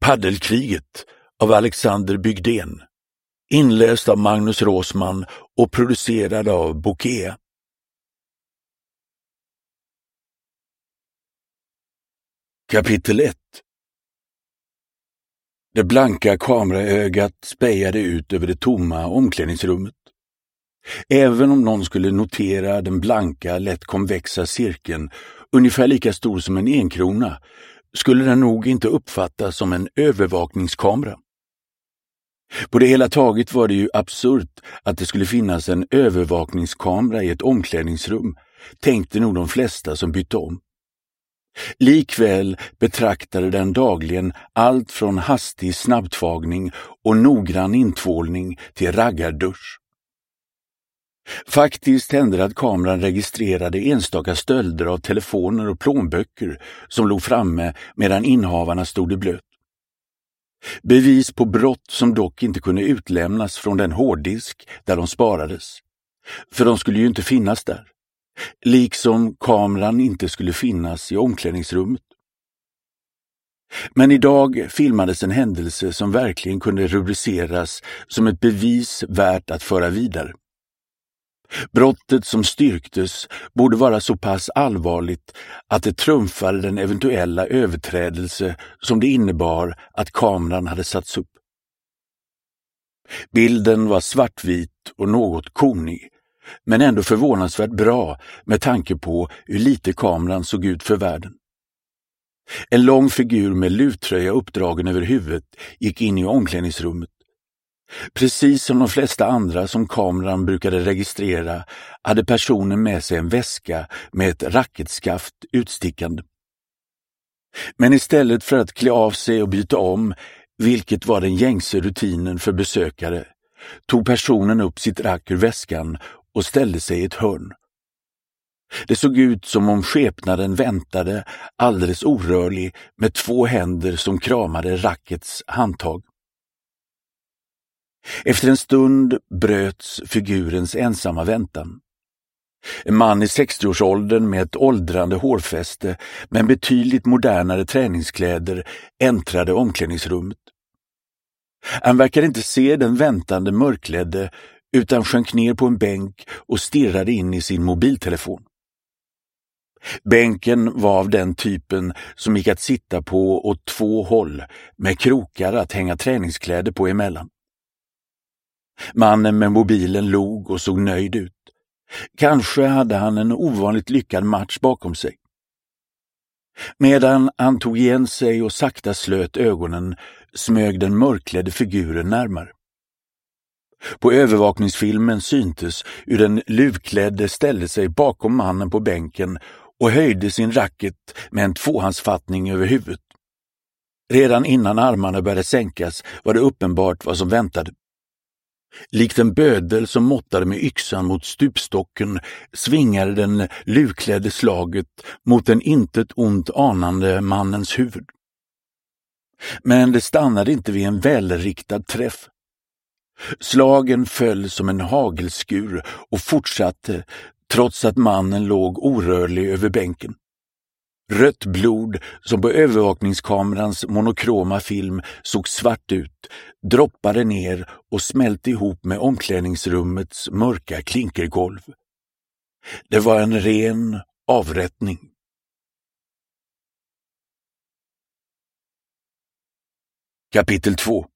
Paddelkriget av Alexander Bygden, inläst av Magnus Råsman och producerad av Bokea. Kapitel 1. Det blanka kameraögat spejade ut över det tomma omklädningsrummet. Även om någon skulle notera den blanka, lätt konvexa cirkeln, ungefär lika stor som en enkrona, skulle den nog inte uppfattas som en övervakningskamera. På det hela taget var det ju absurt att det skulle finnas en övervakningskamera i ett omklädningsrum, tänkte nog de flesta som bytte om. Likväl betraktade den dagligen allt från hastig snabbtvagning och noggrann intvålning till raggardusch. Faktiskt hände det att kameran registrerade enstaka stölder av telefoner och plånböcker som låg framme medan innehavarna stod i blöt. Bevis på brott som dock inte kunde utlämnas från den hårddisk där de sparades. För de skulle ju inte finnas där. Liksom kameran inte skulle finnas i omklädningsrummet. Men idag filmades en händelse som verkligen kunde rubriceras som ett bevis värt att föra vidare. Brottet som styrktes borde vara så pass allvarligt att det trumfade den eventuella överträdelse som det innebar att kameran hade satts upp. Bilden var svartvit och något konig, men ändå förvånansvärt bra med tanke på hur lite kameran såg ut för världen. En lång figur med luvtröja uppdragen över huvudet gick in i omklädningsrummet. Precis som de flesta andra som kameran brukade registrera hade personen med sig en väska med ett racketskaft utstickande. Men istället för att klä av sig och byta om, vilket var den gängse rutinen för besökare, tog personen upp sitt rack ur väskan och ställde sig i ett hörn. Det såg ut som om skepnaden väntade, alldeles orörlig, med två händer som kramade rackets handtag. Efter en stund bröts figurens ensamma väntan. En man i 60-årsåldern med ett åldrande hårfäste men betydligt modernare träningskläder äntrade omklädningsrummet. Han verkade inte se den väntande mörklädde utan sjönk ner på en bänk och stirrade in i sin mobiltelefon. Bänken var av den typen som gick att sitta på åt två håll med krokar att hänga träningskläder på emellan. Mannen med mobilen log och såg nöjd ut. Kanske hade han en ovanligt lyckad match bakom sig. Medan han tog igen sig och sakta slöt ögonen smög den mörklädde figuren närmare. På övervakningsfilmen syntes hur den luvklädde ställde sig bakom mannen på bänken och höjde sin racket med en tvåhandsfattning över huvudet. Redan innan armarna började sänkas var det uppenbart vad som väntade. Likt en bödel som måttade med yxan mot stupstocken svingade den luvklädde slaget mot den intet ont anande mannens huvud. Men det stannade inte vid en välriktad träff. Slagen föll som en hagelskur och fortsatte trots att mannen låg orörlig över bänken. Rött blod som på övervakningskamerans monokroma film såg svart ut, droppade ner och smälte ihop med omklädningsrummets mörka klinkergolv. Det var en ren avrättning. Kapitel 2.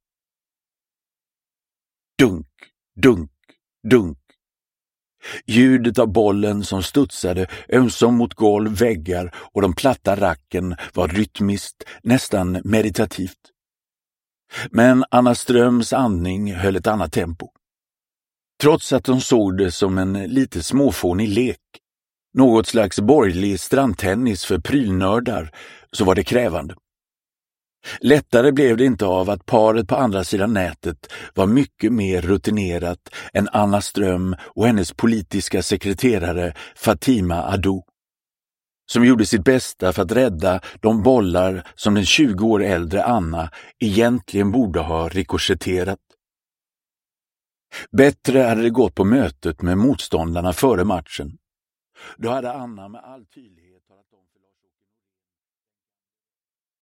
Dunk, dunk, dunk. Ljudet av bollen som studsade ömsom mot golv, väggar och de platta racken var rytmiskt, nästan meditativt. Men Anna Ströms andning höll ett annat tempo. Trots att de såg det som en lite småfånig lek, något slags borgerlig strandtennis för prylnördar, så var det krävande. Lättare blev det inte av att paret på andra sidan nätet var mycket mer rutinerat än Anna Ström och hennes politiska sekreterare Fatima Ado, som gjorde sitt bästa för att rädda de bollar som den 20 år äldre Anna egentligen borde ha rikoschetterat. Bättre hade det gått på mötet med motståndarna före matchen. Då hade Anna med all tydlighet talat om för